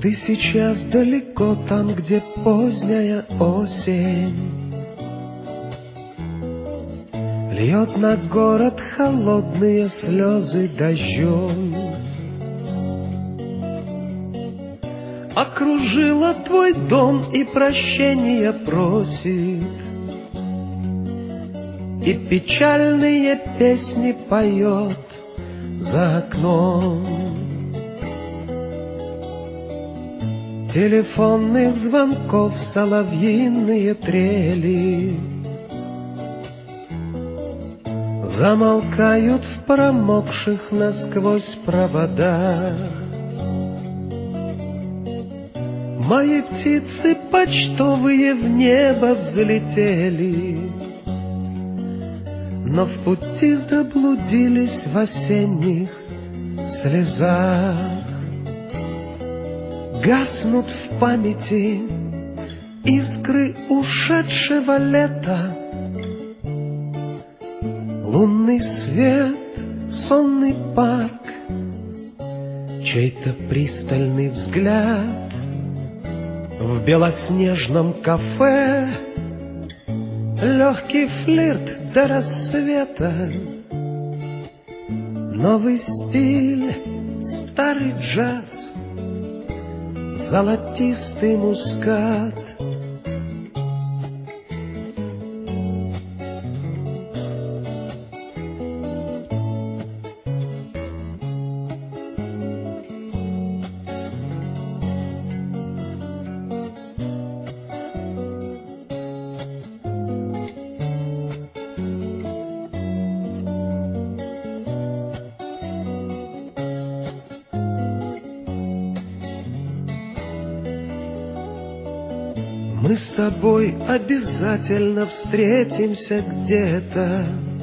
Ты сейчас далеко там, где поздняя осень льет на город холодные слезы дождем. Окружила твой дом и прощения просит, и печальные песни поет за окном. Телефонных звонков соловьиные трели замолкают в промокших насквозь проводах. Мои птицы почтовые в небо взлетели, но в пути заблудились в осенних слезах. Гаснут в памяти искры ушедшего лета, лунный свет, сонный парк, чей-то пристальный взгляд в белоснежном кафе, легкий флирт до рассвета, новый стиль, старый джаз, золотистый мускат. Мы с тобой обязательно встретимся где-то.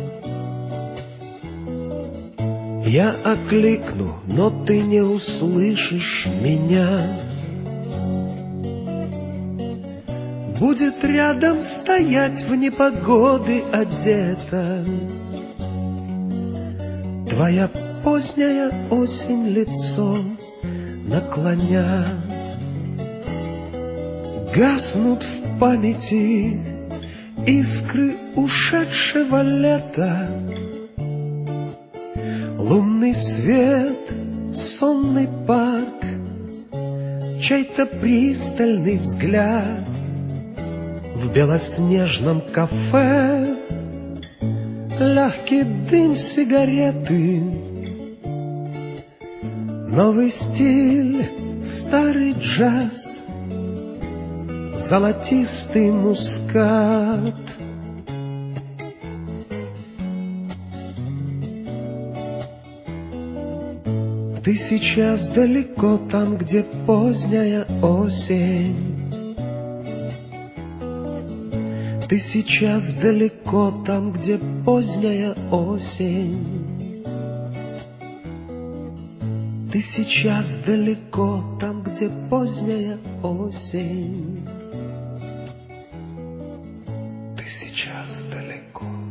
Я окликну, но ты не услышишь меня. Будет рядом стоять в непогоды одета твоя поздняя осень лицо наклоня. Гаснут в памяти искры ушедшего лета, лунный свет, сонный парк, чей-то пристальный взгляд в белоснежном кафе, легкий дым сигареты, новый стиль, старый джаз, золотистый мускат. Ты сейчас далеко там, где поздняя осень. Ты сейчас далеко там, где поздняя осень. Ты сейчас далеко там, где поздняя осень. Ты сейчас далеко.